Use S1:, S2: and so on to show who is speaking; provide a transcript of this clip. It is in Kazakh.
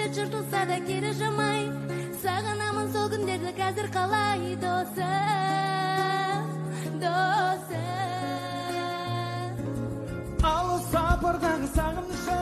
S1: жыртылса да кері жамай, сағынамын сол күндерді қазір қалай, досым, досым.
S2: Алыс сапардағы сағыныш